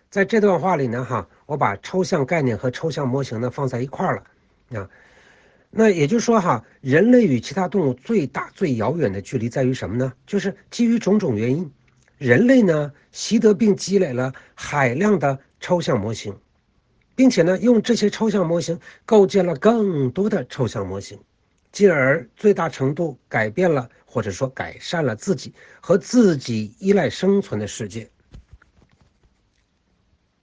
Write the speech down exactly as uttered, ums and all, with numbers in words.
在这段话里呢，哈，我把抽象概念和抽象模型呢放在一块儿了啊。那也就是说哈，人类与其他动物最大最遥远的距离在于什么呢？就是基于种种原因，人类呢习得并积累了海量的抽象模型，并且呢用这些抽象模型构建了更多的抽象模型，进而最大程度改变了或者说改善了自己和自己依赖生存的世界。